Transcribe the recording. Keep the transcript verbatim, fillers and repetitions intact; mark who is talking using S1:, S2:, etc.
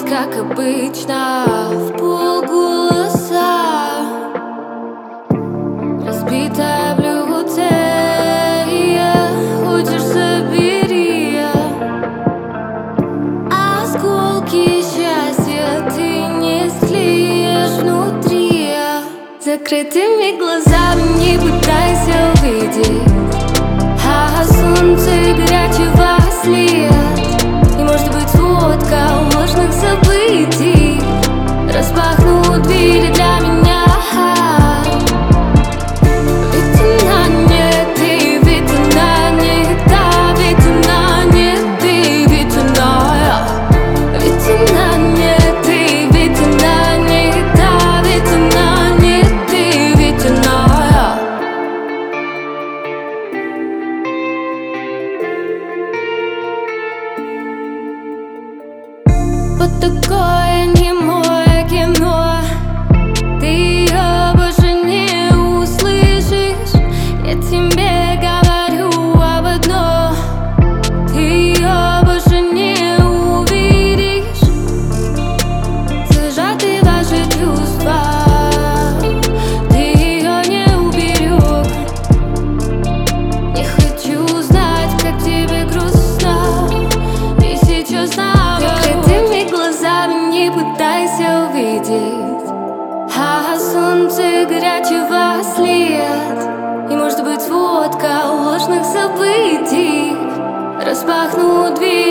S1: как обычно, в полголоса. Разбитое блюдце, хочешь забери. Осколки счастья ты не склеишь внутри. Закрытыми глазами не пытайся увидеть, а солнце горячего след. И может быть сводка ложных событий распахнут двери для меня. Ведь она не ты, ведь она не та, ведь она не ты, ведь она. Ведь она не ты, ведь она не та, ведь она не ты, ведь она. Вот такое немое кино, ты ее больше не услышишь. Я тебе говорю об одном, ты ее больше не увидишь. Зажаты ваши чувства, ты ее не уберег. Не хочу знать, как тебе грустно, и сейчас знаю. Закрытыми глазами не пытайся увидеть, а солнце горячего след. И может быть сводка ложных событий распахнут дверь.